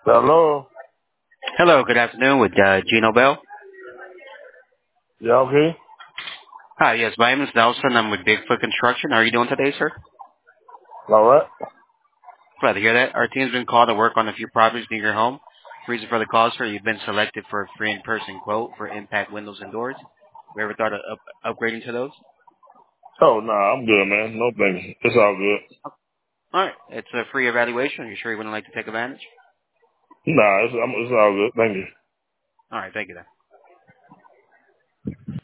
Hello. Hello, good afternoon with Gino Bell. Yeah, okay. Hi, yes, my name is Nelson. I'm with Bigfoot Construction. How are you doing today, sir? All right. Glad to hear that. Our team's been called to work on a few properties near your home. Reason for the call, sir, you've been selected for a free in-person quote for impact windows and doors. We ever thought of upgrading to those? Oh, nah, I'm good, man. No thanks. It's all good. All right. It's a free evaluation. Are you sure you wouldn't like to take advantage? Nah, it's all good. Thank you. All right, thank you then.